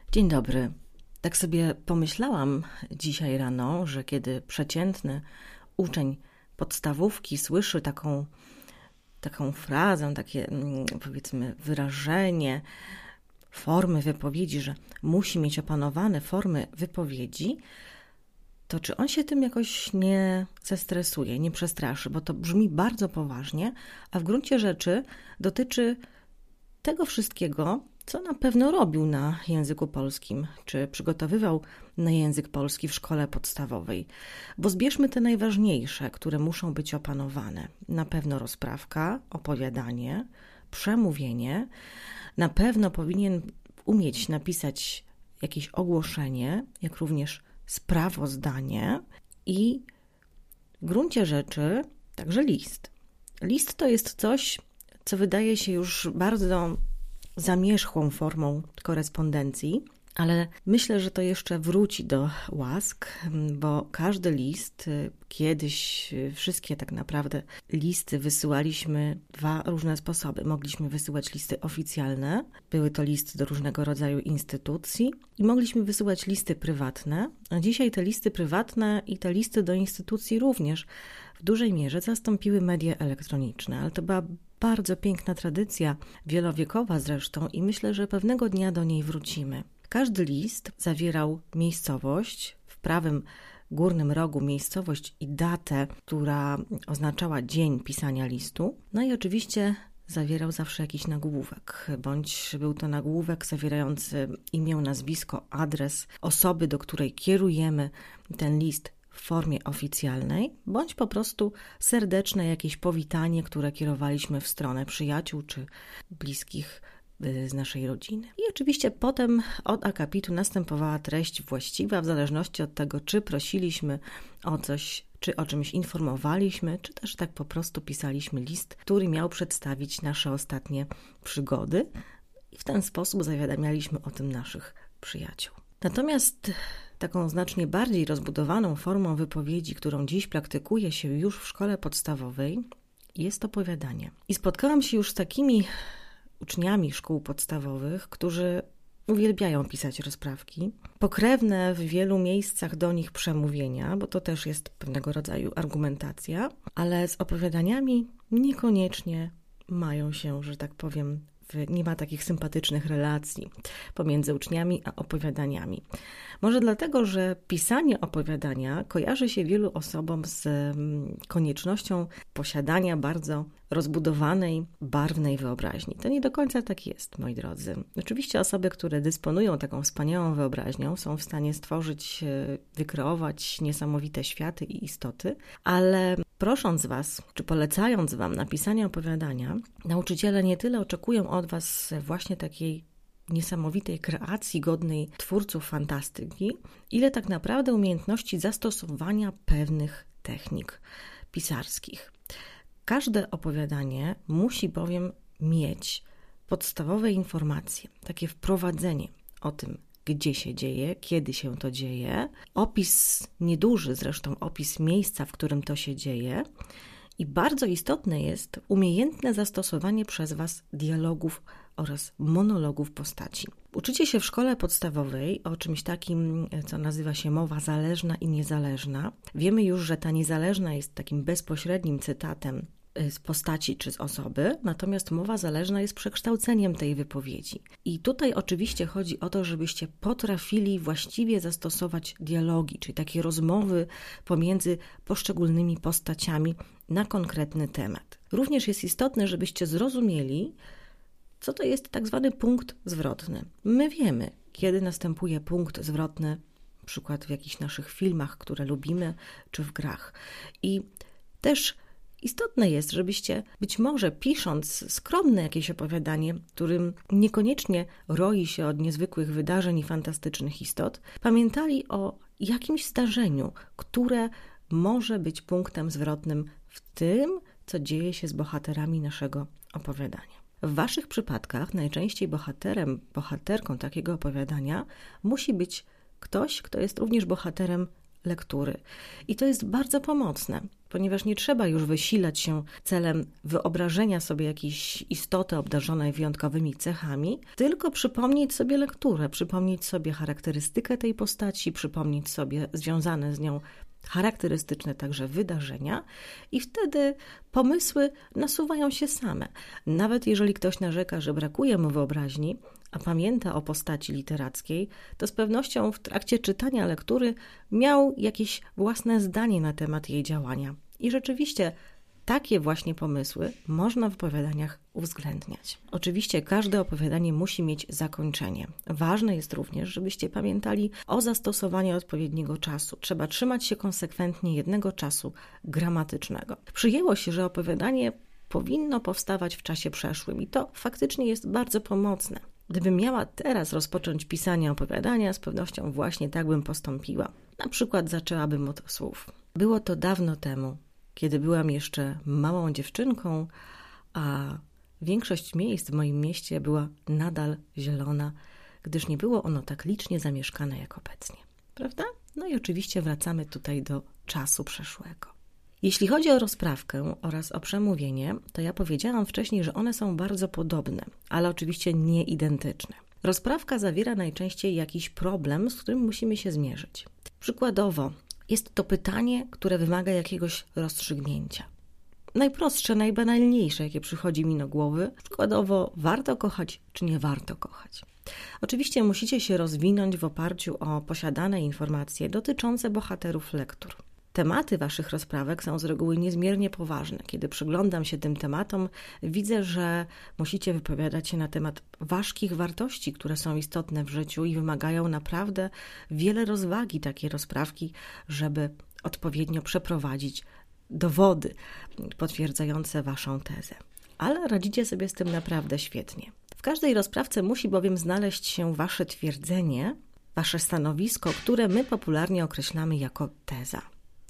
Dzień dobry. Tak sobie pomyślałam dzisiaj rano, że kiedy przeciętny uczeń podstawówki słyszy taką frazę, takie powiedzmy wyrażenie, formy wypowiedzi, że musi mieć opanowane formy wypowiedzi, to czy on się tym jakoś nie zestresuje, nie przestraszy, bo to brzmi bardzo poważnie, a w gruncie rzeczy dotyczy tego wszystkiego, co na pewno robił na języku polskim, czy przygotowywał na język polski w szkole podstawowej. Bo zbierzmy te najważniejsze, które muszą być opanowane. Na pewno rozprawka, opowiadanie, przemówienie. Na pewno powinien umieć napisać jakieś ogłoszenie, jak również sprawozdanie i w gruncie rzeczy także list. List to jest coś, co wydaje się już bardzo zamierzchłą formą korespondencji, ale myślę, że to jeszcze wróci do łask, bo każdy list, kiedyś wszystkie tak naprawdę listy wysyłaliśmy dwa różne sposoby. Mogliśmy wysyłać listy oficjalne, były to listy do różnego rodzaju instytucji i mogliśmy wysyłać listy prywatne, a dzisiaj te listy prywatne i te listy do instytucji również w dużej mierze zastąpiły media elektroniczne, ale to była bardzo piękna tradycja, wielowiekowa zresztą i myślę, że pewnego dnia do niej wrócimy. Każdy list zawierał miejscowość, w prawym górnym rogu miejscowość i datę, która oznaczała dzień pisania listu. No i oczywiście zawierał zawsze jakiś nagłówek, bądź był to nagłówek zawierający imię, nazwisko, adres osoby, do której kierujemy ten list w formie oficjalnej, bądź po prostu serdeczne jakieś powitanie, które kierowaliśmy w stronę przyjaciół czy bliskich z naszej rodziny. I oczywiście potem od akapitu następowała treść właściwa, w zależności od tego, czy prosiliśmy o coś, czy o czymś informowaliśmy, czy też tak po prostu pisaliśmy list, który miał przedstawić nasze ostatnie przygody i w ten sposób zawiadamialiśmy o tym naszych przyjaciół. Natomiast taką znacznie bardziej rozbudowaną formą wypowiedzi, którą dziś praktykuje się już w szkole podstawowej, jest opowiadanie. I spotkałam się już z takimi uczniami szkół podstawowych, którzy uwielbiają pisać rozprawki, pokrewne w wielu miejscach do nich przemówienia, bo to też jest pewnego rodzaju argumentacja, ale z opowiadaniami niekoniecznie mają się, że tak powiem, nie ma takich sympatycznych relacji pomiędzy uczniami a opowiadaniami. Może dlatego, że pisanie opowiadania kojarzy się wielu osobom z koniecznością posiadania bardzo rozbudowanej, barwnej wyobraźni. To nie do końca tak jest, moi drodzy. Oczywiście osoby, które dysponują taką wspaniałą wyobraźnią, są w stanie stworzyć, wykreować niesamowite światy i istoty, ale prosząc Was, czy polecając Wam napisanie opowiadania, nauczyciele nie tyle oczekują od Was właśnie takiej niesamowitej kreacji godnej twórców fantastyki, ile tak naprawdę umiejętności zastosowania pewnych technik pisarskich. Każde opowiadanie musi bowiem mieć podstawowe informacje, takie wprowadzenie o tym, gdzie się dzieje, kiedy się to dzieje, opis nieduży zresztą, opis miejsca, w którym to się dzieje i bardzo istotne jest umiejętne zastosowanie przez Was dialogów oraz monologów postaci. Uczycie się w szkole podstawowej o czymś takim, co nazywa się mowa zależna i niezależna. Wiemy już, że ta niezależna jest takim bezpośrednim cytatem z postaci czy z osoby, natomiast mowa zależna jest przekształceniem tej wypowiedzi. I tutaj oczywiście chodzi o to, żebyście potrafili właściwie zastosować dialogi, czyli takie rozmowy pomiędzy poszczególnymi postaciami na konkretny temat. Również jest istotne, żebyście zrozumieli, co to jest tak zwany punkt zwrotny. My wiemy, kiedy następuje punkt zwrotny, na przykład w jakichś naszych filmach, które lubimy, czy w grach. I też istotne jest, żebyście być może pisząc skromne jakieś opowiadanie, którym niekoniecznie roi się od niezwykłych wydarzeń i fantastycznych istot, pamiętali o jakimś zdarzeniu, które może być punktem zwrotnym w tym, co dzieje się z bohaterami naszego opowiadania. W Waszych przypadkach najczęściej bohaterką takiego opowiadania musi być ktoś, kto jest również bohaterem lektury. I to jest bardzo pomocne, ponieważ nie trzeba już wysilać się celem wyobrażenia sobie jakiejś istoty obdarzonej wyjątkowymi cechami, tylko przypomnieć sobie lekturę, przypomnieć sobie charakterystykę tej postaci, przypomnieć sobie związane z nią charakterystyczne także wydarzenia i wtedy pomysły nasuwają się same. Nawet jeżeli ktoś narzeka, że brakuje mu wyobraźni, a pamięta o postaci literackiej, to z pewnością w trakcie czytania lektury miał jakieś własne zdanie na temat jej działania. I rzeczywiście takie właśnie pomysły można w opowiadaniach uwzględniać. Oczywiście każde opowiadanie musi mieć zakończenie. Ważne jest również, żebyście pamiętali o zastosowaniu odpowiedniego czasu. Trzeba trzymać się konsekwentnie jednego czasu gramatycznego. Przyjęło się, że opowiadanie powinno powstawać w czasie przeszłym i to faktycznie jest bardzo pomocne. Gdybym miała teraz rozpocząć pisanie opowiadania, z pewnością właśnie tak bym postąpiła. Na przykład zaczęłabym od słów. Było to dawno temu, kiedy byłam jeszcze małą dziewczynką, a większość miejsc w moim mieście była nadal zielona, gdyż nie było ono tak licznie zamieszkane jak obecnie. Prawda? No i oczywiście wracamy tutaj do czasu przeszłego. Jeśli chodzi o rozprawkę oraz o przemówienie, to ja powiedziałam wcześniej, że one są bardzo podobne, ale oczywiście nie identyczne. Rozprawka zawiera najczęściej jakiś problem, z którym musimy się zmierzyć. Przykładowo, jest to pytanie, które wymaga jakiegoś rozstrzygnięcia. Najprostsze, najbanalniejsze, jakie przychodzi mi do głowy. Przykładowo, warto kochać, czy nie warto kochać? Oczywiście musicie się rozwinąć w oparciu o posiadane informacje dotyczące bohaterów lektur. Tematy waszych rozprawek są z reguły niezmiernie poważne. Kiedy przyglądam się tym tematom, widzę, że musicie wypowiadać się na temat ważkich wartości, które są istotne w życiu i wymagają naprawdę wiele rozwagi takie rozprawki, żeby odpowiednio przeprowadzić dowody potwierdzające waszą tezę. Ale radzicie sobie z tym naprawdę świetnie. W każdej rozprawce musi bowiem znaleźć się wasze twierdzenie, wasze stanowisko, które my popularnie określamy jako teza.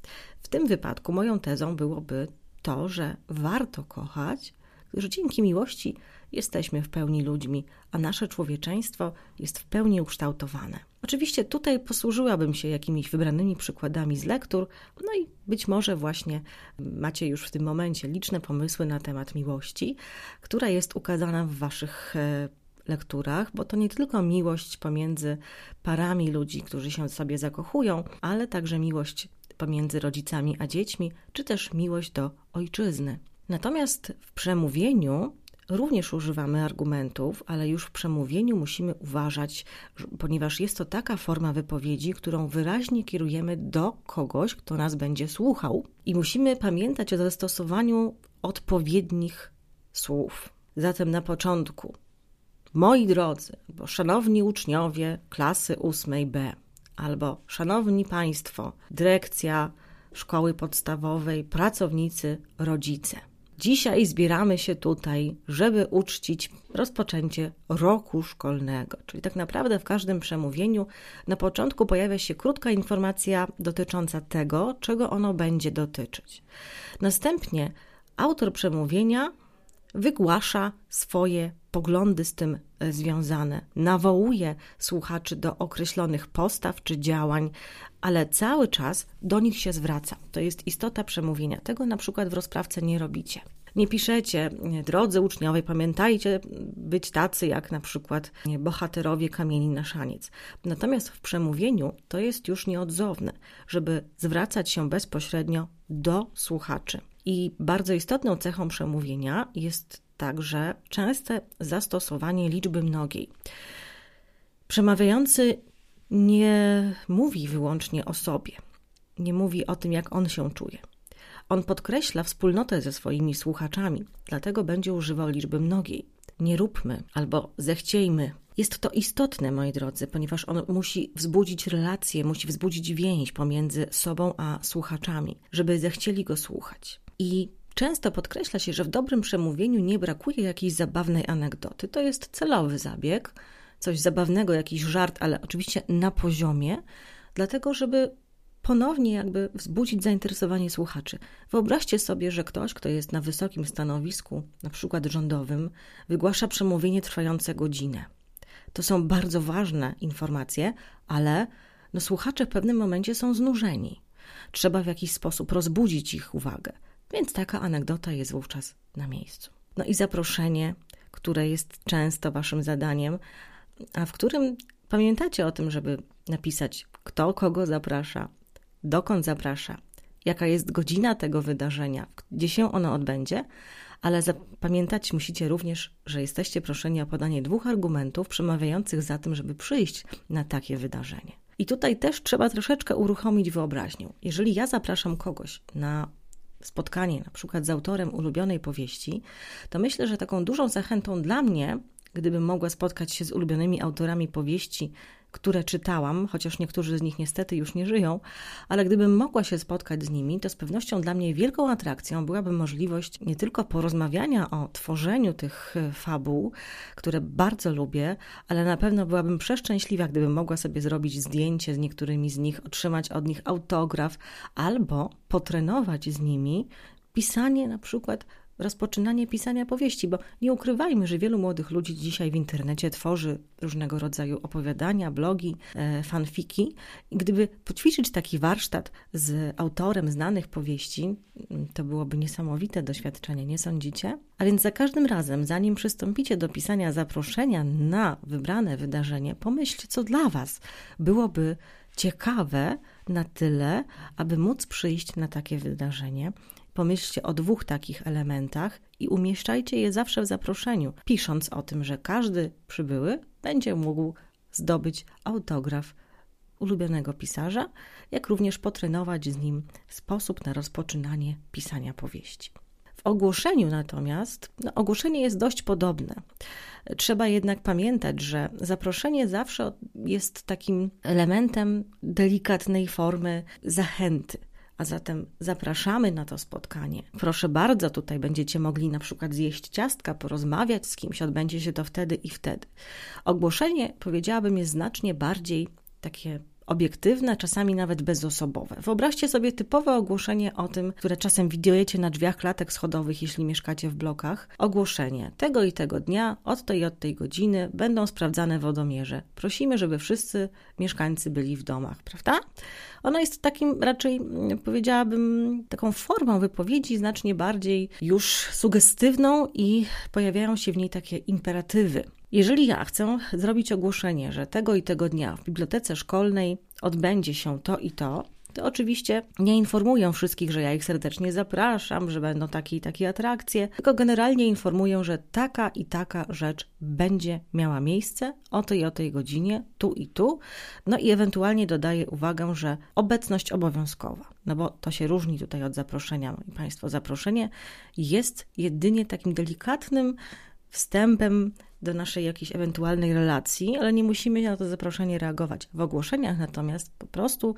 W tym wypadku moją tezą byłoby to, że warto kochać, gdyż dzięki miłości jesteśmy w pełni ludźmi, a nasze człowieczeństwo jest w pełni ukształtowane. Oczywiście tutaj posłużyłabym się jakimiś wybranymi przykładami z lektur, no i być może właśnie macie już w tym momencie liczne pomysły na temat miłości, która jest ukazana w waszych lekturach, bo to nie tylko miłość pomiędzy parami ludzi, którzy się sobie zakochują, ale także miłość pomiędzy rodzicami a dziećmi, czy też miłość do ojczyzny. Natomiast w przemówieniu również używamy argumentów, ale już w przemówieniu musimy uważać, ponieważ jest to taka forma wypowiedzi, którą wyraźnie kierujemy do kogoś, kto nas będzie słuchał i musimy pamiętać o zastosowaniu odpowiednich słów. Zatem na początku, moi drodzy, bo szanowni uczniowie klasy 8B, albo szanowni państwo, dyrekcja szkoły podstawowej, pracownicy, rodzice. Dzisiaj zbieramy się tutaj, żeby uczcić rozpoczęcie roku szkolnego. Czyli tak naprawdę w każdym przemówieniu na początku pojawia się krótka informacja dotycząca tego, czego ono będzie dotyczyć. Następnie autor przemówienia wygłasza swoje poglądy z tym związane, nawołuje słuchaczy do określonych postaw czy działań, ale cały czas do nich się zwraca. To jest istota przemówienia. Tego na przykład w rozprawce nie robicie. Nie piszecie, drodzy uczniowie, pamiętajcie być tacy jak na przykład bohaterowie Kamieni na szaniec. Natomiast w przemówieniu to jest już nieodzowne, żeby zwracać się bezpośrednio do słuchaczy. I bardzo istotną cechą przemówienia jest także częste zastosowanie liczby mnogiej. Przemawiający nie mówi wyłącznie o sobie, nie mówi o tym, jak on się czuje. On podkreśla wspólnotę ze swoimi słuchaczami, dlatego będzie używał liczby mnogiej. Nie róbmy albo zechciejmy. Jest to istotne, moi drodzy, ponieważ on musi wzbudzić relacje, musi wzbudzić więź pomiędzy sobą a słuchaczami, żeby zechcieli go słuchać. I często podkreśla się, że w dobrym przemówieniu nie brakuje jakiejś zabawnej anegdoty. To jest celowy zabieg, coś zabawnego, jakiś żart, ale oczywiście na poziomie, dlatego żeby ponownie jakby wzbudzić zainteresowanie słuchaczy. Wyobraźcie sobie, że ktoś, kto jest na wysokim stanowisku, na przykład rządowym, wygłasza przemówienie trwające godzinę. To są bardzo ważne informacje, ale słuchacze w pewnym momencie są znużeni. Trzeba w jakiś sposób rozbudzić ich uwagę. Więc taka anegdota jest wówczas na miejscu. No i zaproszenie, które jest często waszym zadaniem, a w którym pamiętacie o tym, żeby napisać, kto kogo zaprasza, dokąd zaprasza, jaka jest godzina tego wydarzenia, gdzie się ono odbędzie, ale zapamiętać musicie również, że jesteście proszeni o podanie 2 argumentów przemawiających za tym, żeby przyjść na takie wydarzenie. I tutaj też trzeba troszeczkę uruchomić wyobraźnię. Jeżeli ja zapraszam kogoś na spotkanie, na przykład z autorem ulubionej powieści, to myślę, że taką dużą zachętą dla mnie, gdybym mogła spotkać się z ulubionymi autorami powieści, które czytałam, chociaż niektórzy z nich niestety już nie żyją, ale gdybym mogła się spotkać z nimi, to z pewnością dla mnie wielką atrakcją byłaby możliwość nie tylko porozmawiania o tworzeniu tych fabuł, które bardzo lubię, ale na pewno byłabym przeszczęśliwa, gdybym mogła sobie zrobić zdjęcie z niektórymi z nich, otrzymać od nich autograf albo potrenować z nimi pisanie na przykład rozpoczynanie pisania powieści, bo nie ukrywajmy, że wielu młodych ludzi dzisiaj w internecie tworzy różnego rodzaju opowiadania, blogi, fanfiki i gdyby poćwiczyć taki warsztat z autorem znanych powieści, to byłoby niesamowite doświadczenie, nie sądzicie? A więc za każdym razem, zanim przystąpicie do pisania zaproszenia na wybrane wydarzenie, pomyślcie, co dla was byłoby ciekawe na tyle, aby móc przyjść na takie wydarzenie. Pomyślcie o 2 takich elementach i umieszczajcie je zawsze w zaproszeniu, pisząc o tym, że każdy przybyły będzie mógł zdobyć autograf ulubionego pisarza, jak również potrenować z nim sposób na rozpoczynanie pisania powieści. W ogłoszeniu natomiast, ogłoszenie jest dość podobne. Trzeba jednak pamiętać, że zaproszenie zawsze jest takim elementem delikatnej formy zachęty. A zatem zapraszamy na to spotkanie. Proszę bardzo, tutaj będziecie mogli na przykład zjeść ciastka, porozmawiać z kimś, odbędzie się to wtedy i wtedy. Ogłoszenie, powiedziałabym, jest znacznie bardziej takie obiektywne, czasami nawet bezosobowe. Wyobraźcie sobie typowe ogłoszenie o tym, które czasem widujecie na drzwiach klatek schodowych, jeśli mieszkacie w blokach. Ogłoszenie tego i tego dnia, od tej i od tej godziny będą sprawdzane wodomierze. Prosimy, żeby wszyscy mieszkańcy byli w domach, prawda? Ono jest takim raczej, powiedziałabym, taką formą wypowiedzi znacznie bardziej już sugestywną i pojawiają się w niej takie imperatywy. Jeżeli ja chcę zrobić ogłoszenie, że tego i tego dnia w bibliotece szkolnej odbędzie się to i to oczywiście nie informuję wszystkich, że ja ich serdecznie zapraszam, że będą takie i takie atrakcje, tylko generalnie informuję, że taka i taka rzecz będzie miała miejsce o tej i o tej godzinie, tu i tu, no i ewentualnie dodaję uwagę, że obecność obowiązkowa, no bo to się różni tutaj od zaproszenia. Moi Państwo, zaproszenie jest jedynie takim delikatnym wstępem do naszej jakiejś ewentualnej relacji, ale nie musimy na to zaproszenie reagować. W ogłoszeniach natomiast po prostu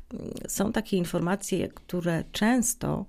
są takie informacje, które często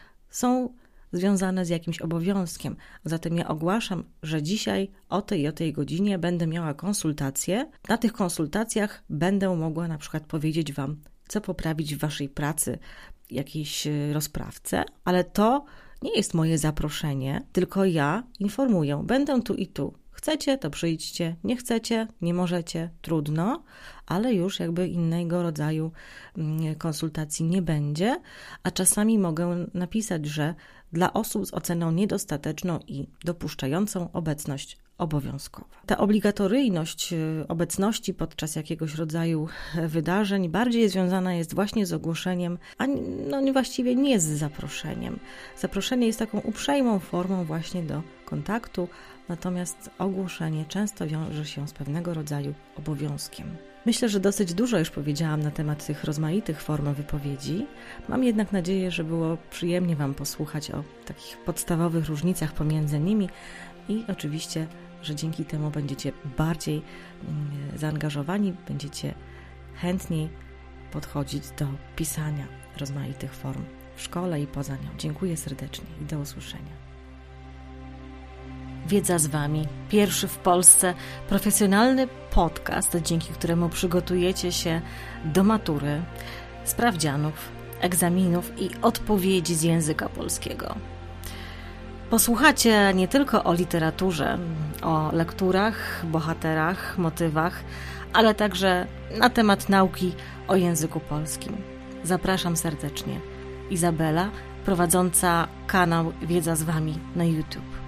są związane z jakimś obowiązkiem. Zatem ja ogłaszam, że dzisiaj o tej i o tej godzinie będę miała konsultacje. Na tych konsultacjach będę mogła na przykład powiedzieć Wam, co poprawić w Waszej pracy, jakiejś rozprawce, ale to nie jest moje zaproszenie, tylko ja informuję, będę tu i tu. Chcecie, to przyjdźcie, nie chcecie, nie możecie, trudno, ale już jakby innego rodzaju konsultacji nie będzie, a czasami mogę napisać, że dla osób z oceną niedostateczną i dopuszczającą obecność obowiązkowa. Ta obligatoryjność obecności podczas jakiegoś rodzaju wydarzeń bardziej związana jest właśnie z ogłoszeniem, a właściwie nie z zaproszeniem. Zaproszenie jest taką uprzejmą formą właśnie do kontaktu, natomiast ogłoszenie często wiąże się z pewnego rodzaju obowiązkiem. Myślę, że dosyć dużo już powiedziałam na temat tych rozmaitych form wypowiedzi. Mam jednak nadzieję, że było przyjemnie Wam posłuchać o takich podstawowych różnicach pomiędzy nimi i oczywiście, że dzięki temu będziecie bardziej zaangażowani, będziecie chętniej podchodzić do pisania rozmaitych form w szkole i poza nią. Dziękuję serdecznie i do usłyszenia. Wiedza z Wami. Pierwszy w Polsce profesjonalny podcast, dzięki któremu przygotujecie się do matury, sprawdzianów, egzaminów i odpowiedzi z języka polskiego. Posłuchacie nie tylko o literaturze, o lekturach, bohaterach, motywach, ale także na temat nauki o języku polskim. Zapraszam serdecznie. Izabela, prowadząca kanał Wiedza z Wami na YouTube.